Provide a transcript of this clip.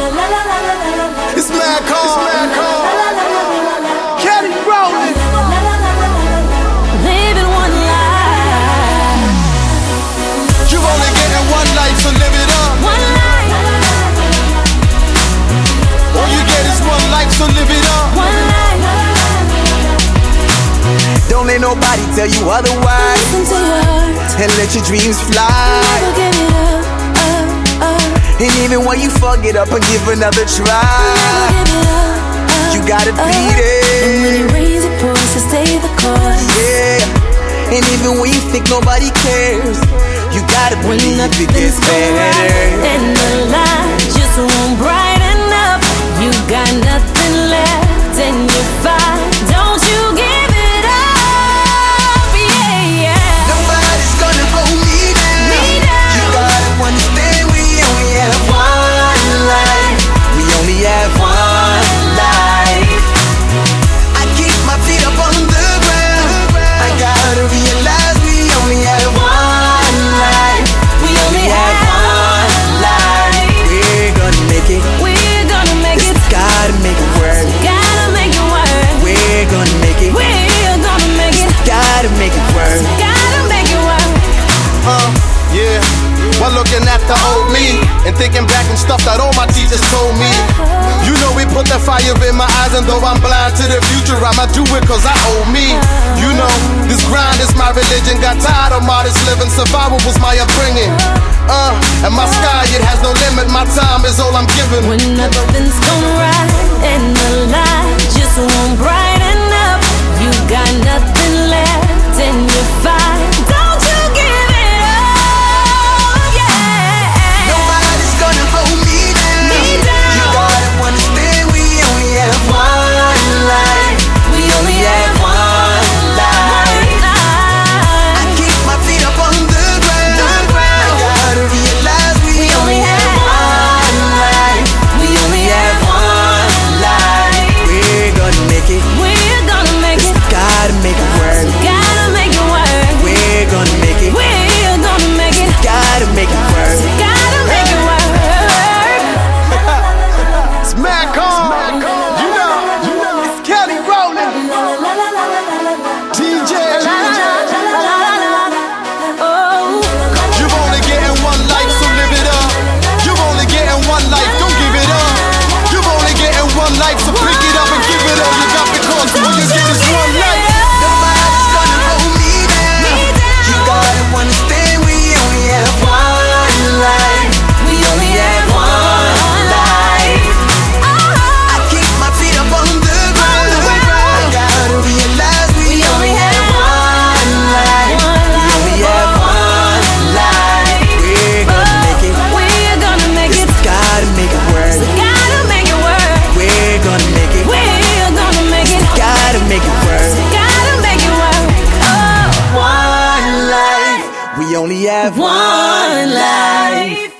It's mad calm. Kelly Rowland. Living one life. You only getting one life, so live it up. One life. All you get is one life, so live it up. One life. Don't let nobody tell you otherwise, Listen to your heart. and let your dreams fly. Never give it up. And even when you fuck it up and give another Never try, give it up. you gotta beat And when it. you raise your voice, to stay the course. Yeah. And even when you think nobody cares, you gotta When believe it nothing's gets going right better. and the light just won't brighten up, you got nothing left and you're fine. Don't you give it up, yeah, yeah. Nobody's gonna hold me down. Me down. You gotta understand we only have one life. We only have one life. I keep my feet up on the ground. I gotta realize we only have one life. We only have one life. We're gonna make it. We're gonna make it. Just gotta make it work. Gotta make it work. We're gonna make it. We're gonna make it. Gotta make it work. Gotta make it work. Yeah. While looking at the old me and thinking back and stuff that all my teachers told me. You know we put the fire in my eyes, and though I'm blind to the future, I'ma do it cause I owe me. You know, this grind is my religion. Got tired of modest living, survival was my upbringing. And my sky, it has no limit. My time is all I'm given. When nothing's gonna right and the light just won't brighten up, you got nothing left and you're fine. Don't you give it up, yeah. Nobody's gonna hold me down. Me down. You gotta understand we only have one life. We only have one life. I keep my feet up on the ground. I gotta realize we only have one life. We only have one life. We're gonna make it. We're gonna make it. Gotta make it work. Gotta make it work. We're gonna make it. We're gonna make it. Gotta make it work. Gotta make it work. It's mad calm. You know, it's Kelly Rowland. DJ. Oh, You're only getting one life, so live it up. You're only getting one life, don't give it up. You're only getting one life, so pick it up and give it all you got, because all you get is one life. Nobody's gonna hold me down. You gotta understand we only have one life. we only have one life. I keep my feet up on the ground. I gotta realize we only have one life. We only have one life. We're gonna make it. We're gonna make it. Gotta make it work. Gotta make it work. We're gonna make it. We're gonna make it. Gotta make it work. Gotta make it work. Oh, One life. We only have one life.